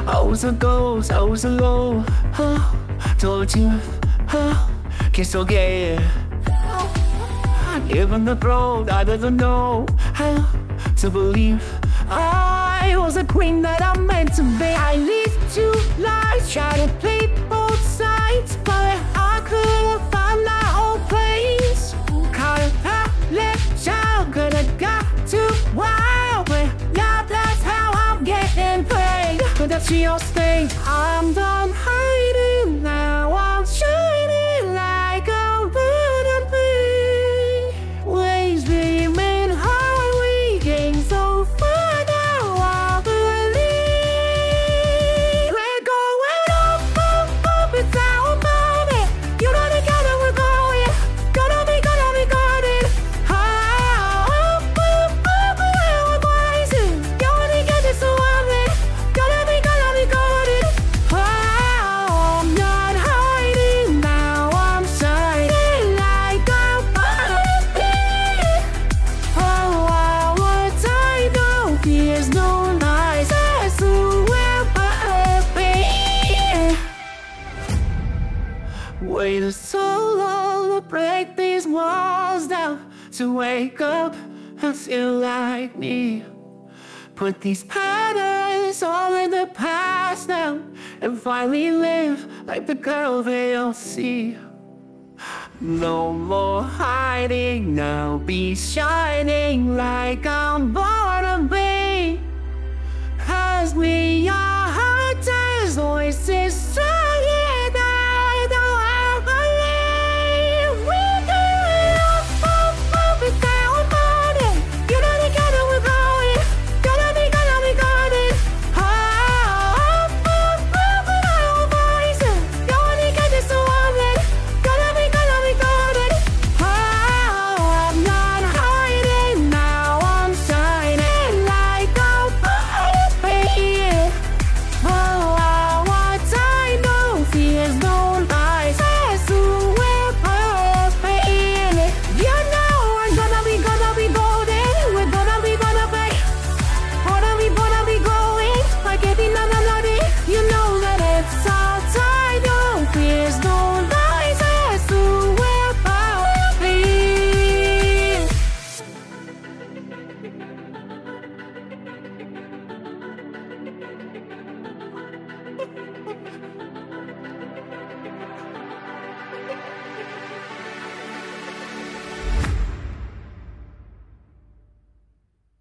Hours ago, hours ago, told you, kiss okay. Even the road, I didn't know how to believe I was a queen that I'm meant to be. I lived two lives, try to play both sides, but I couldn't find my own place. Caught a left child, could've got too wild, but yeah, that's how I'm getting paid. But that's your state. I'm done hiding now, I'm shining like a wouldn't be. Waves remain high, we gain so far now, I believe. We're going up, up, up, it's our moment. You know together we're going. Gonna be golden. Up, up, up, we're rising. You only get this so lovely. Gonna be golden. I'm not hiding now, I'm shining like a butterfly. Oh, our time, no fears, no lies, that's who we're perfect. Waited so long to break these walls down, to wake up and feel like me. Put these patterns all in the past now, and finally live like the girl they all see. No more hiding now, be shining like I'm born to be. As we